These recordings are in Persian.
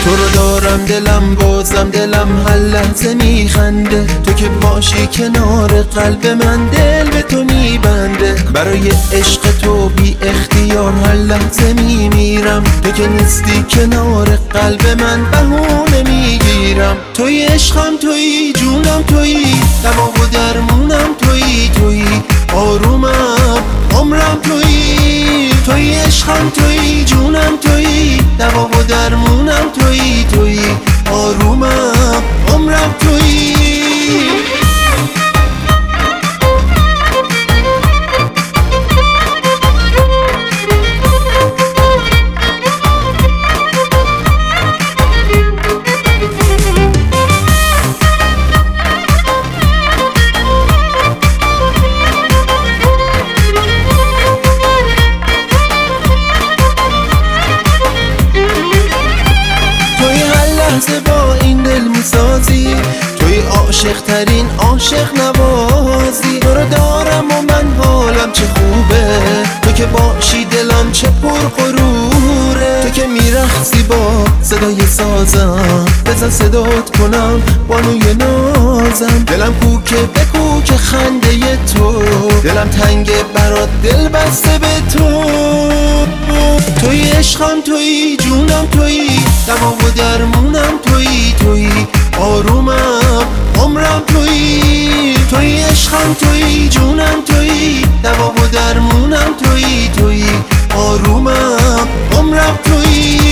تو رو دارم دلم بازم دلم هر لحظه میخنده، تو که باشی کنار قلب من دل به تو میبنده. برای عشق تو بی اختیار هر لحظه میمیرم، تو که نیستی کنار قلب من بهونه میگیرم. توی عشقم توی جونم توی دوا و درمونم توی آرومم عمرم توی عشقم توی جونم توی دوا و درمونم توی آرومم عمرم توی. با این دل میسازی، توی عاشق ترین عاشق نوازی. تو رو دارم و من حالم چه خوبه، تو که باشی دلم چه پرغروره. تو که میرقصی با صدای سازم، بزن صدات کنم بانوی نازم. دلم کوکه به کوک خنده تو، دلم تنگه برات دل بسته به تو. توی عشقم توی جونم توی دوا و درمونم توی آرومم عمرم توی عشقم توی جونم توی دوا و درمونم توی آرومم عمرم توی.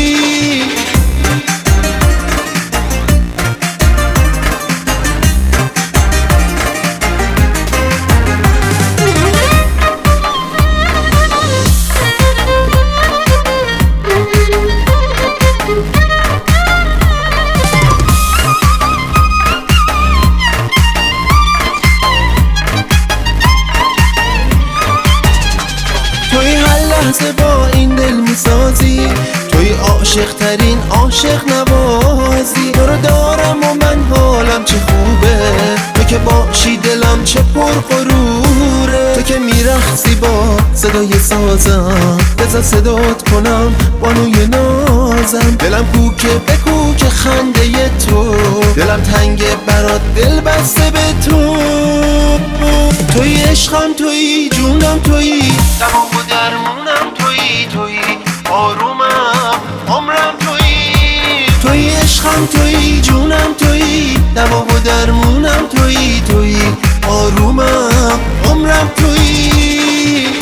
لحظه با این دل میسازی، توی عاشق ترین عاشق نوازی. تو رو دارم و من حالم چه خوبه، تو که باشی دلم چه پرغروره. تو که میرقصی با صدای سازم، بزن صدات کنم بانوی نازم. دلم کوکه به کوک خنده تو، دلم تنگه برات دل بسته به تو. توی عشقم توی جونم توی دوا و درمونم توی آرومم عمرم توی عشقم توی جونم توی دوا و درمونم توی آرومم عمرم توی.